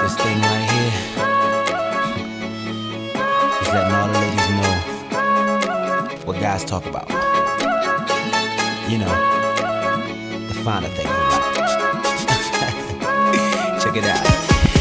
This thing right here is letting all the ladies know what guys talk about. You know, the finer things in life. Check it out.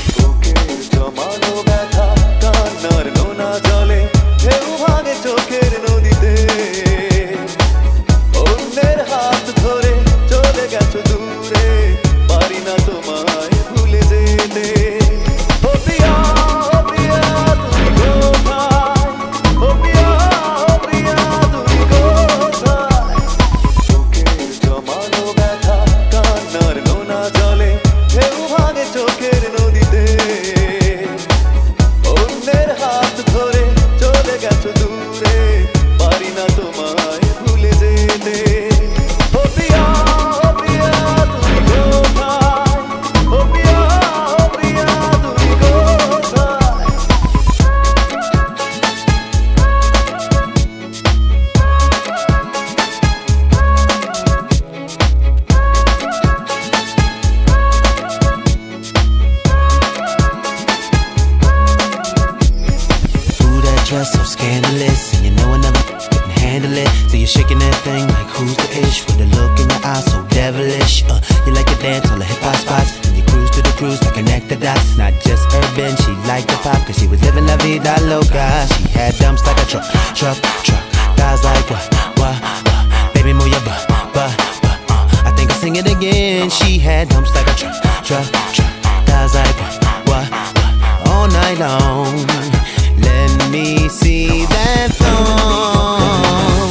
Dress so scandalous, and you know I never can handle it. So you're shaking that thing like who's the ish, with a look in your eyes so devilish. You like to dance all the hip hop spots, and you cruise to the cruise to connect the dots. Not just urban, she liked the pop, cause she was living la vida loca. She had dumps like a truck. Guys like what? Baby move your butt. I think I'll sing it again. She had dumps like a truck. Guys like what? All night long. Let me see that thong,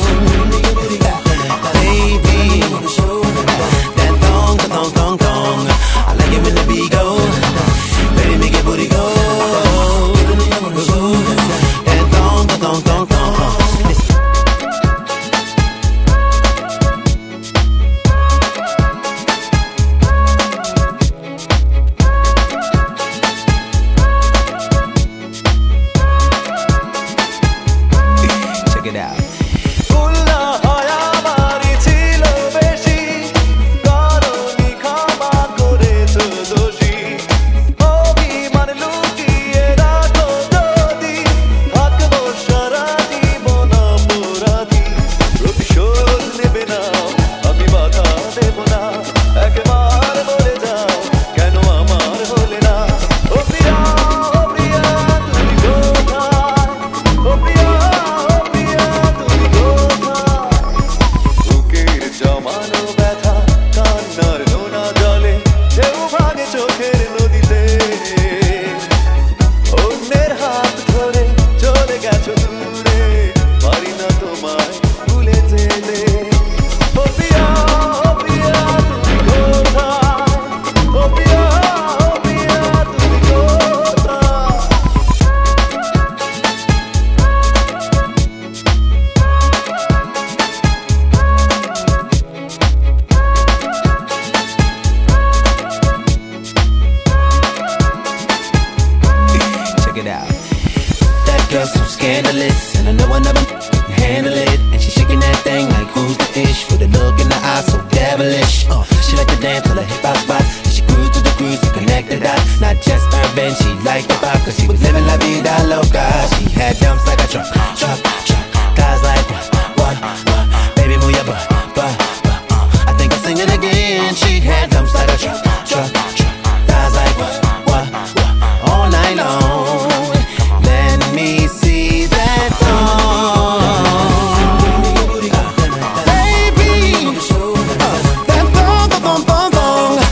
baby. That thong. I like it when the beat go. Baby, make your booty go. That thong. Check it out. That girl so scandalous, and I know I never can handle it. And she shaking that thing like who's the ish, with a look in the eye so devilish. She like to dance all the hip hop spots, and she cruise to the cruise to connect the dots. Not just urban, she liked the pop, cause she was living la vida loca. She had dumps like a truck. Guys like what? Baby move your butt. I think I'll sing it again. She had dumps like a truck. Guys like what? All night long. Let me see that thong, baby. That thong.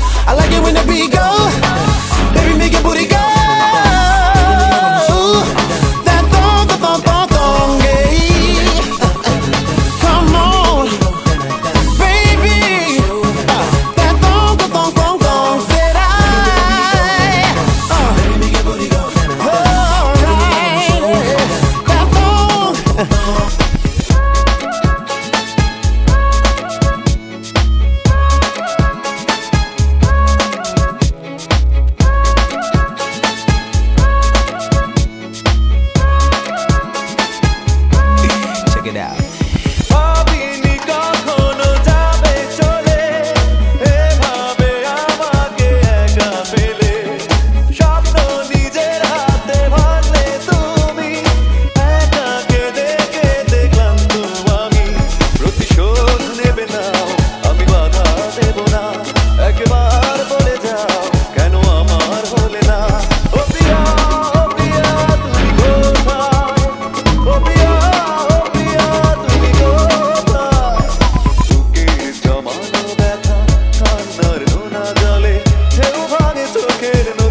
kid in